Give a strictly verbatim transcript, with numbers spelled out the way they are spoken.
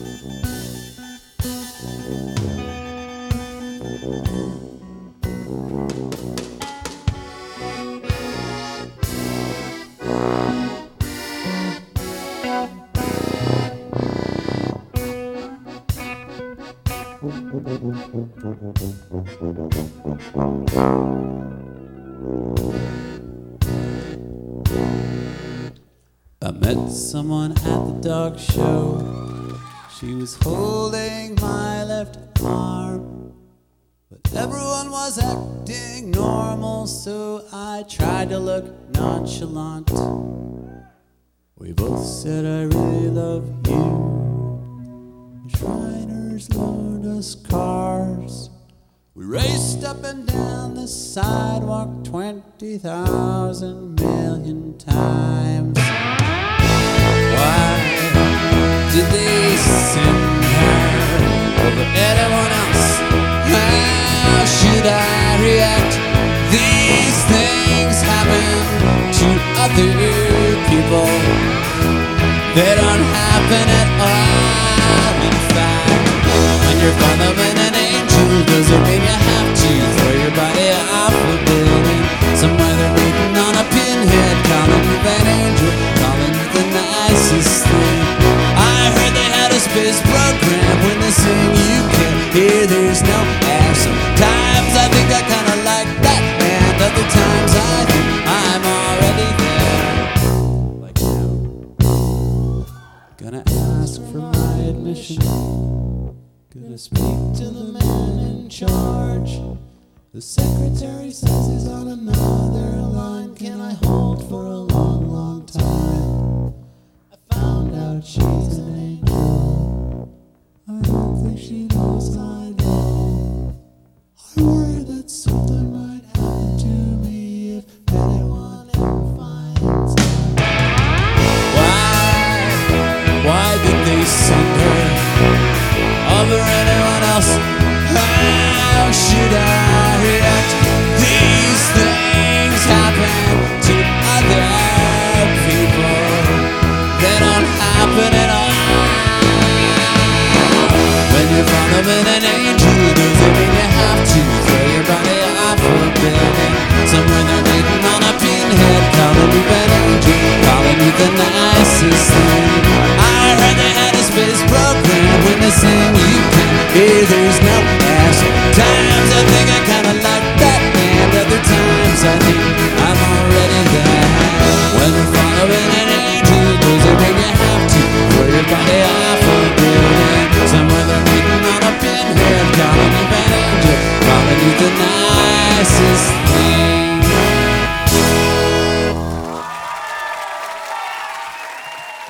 I met someone at the dog show. She was holding my left arm, but everyone was acting normal, so I tried to look nonchalant. We both said I really love you. The Shriners loaned us cars. We raced up and down the sidewalk twenty thousand million times. Why did they send her over anyone else? How should I react? These things happen to other people. They don't happen at all. In fact, when you're following an angel, doesn't mean you have to throw your body off a building. Somewhere they're waiting on a pinhead, calling you an angel, calling you the nicest thing. I heard they had a space program. When they sing you can't hear, there's no air. Sometimes I think I kinda like that, and other times I think I'm already there. Like now, gonna ask for my admission, gonna speak to the man in charge. The secretary says he's on another line. Can I hold for a long, long time? I found out she's an angel. I don't think she knows I know. I worry that something might happen to me if anyone ever finds out. Why? Why did they send her over anyone else? How should I react? These things happen to other people. They don't happen at all. When you're following an angel, doesn't mean you have to throw your body off a building. Somewhere they're waiting on a pinhead, calling you an angel, calling you the nicest thing. I heard they had a space program. When they sing you can't hear, there's no air. Sometimes I think I kinda like